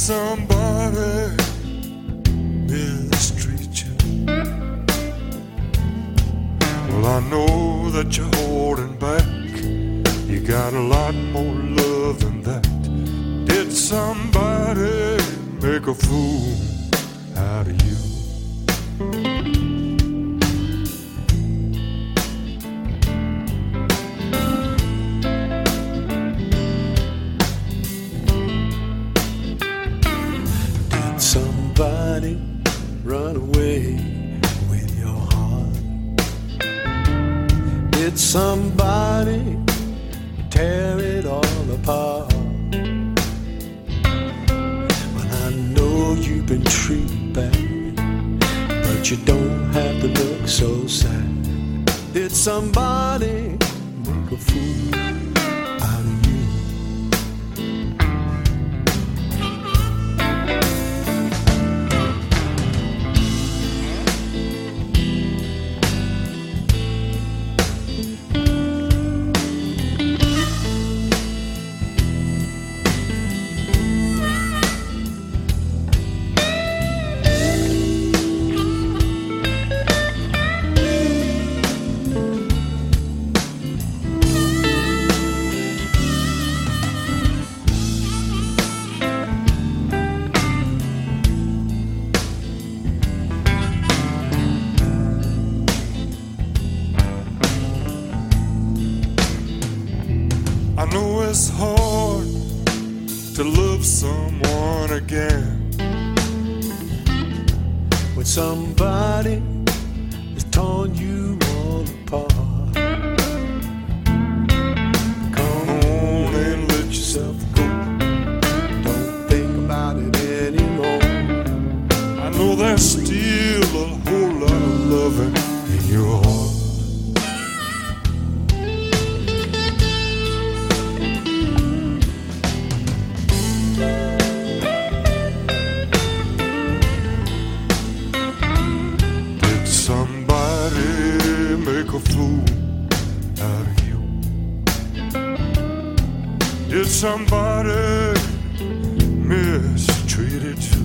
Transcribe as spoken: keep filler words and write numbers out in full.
somebody mistreat you? Well, I know that you're holding back. You got a lot more love than that. Did somebody make a fool out of you? Somebody run away with your heart? Did somebody tear it all apart? Well, I know you've been treated bad, but you don't have to look so sad. Did somebody make a fool out of you? I know it's hard to love someone again when somebody has torn you all apart. Come on and let yourself go. Don't think about it anymore. I know there's still a whole lot of loving in your heart. Make a fool out of you? Did somebody mistreat you?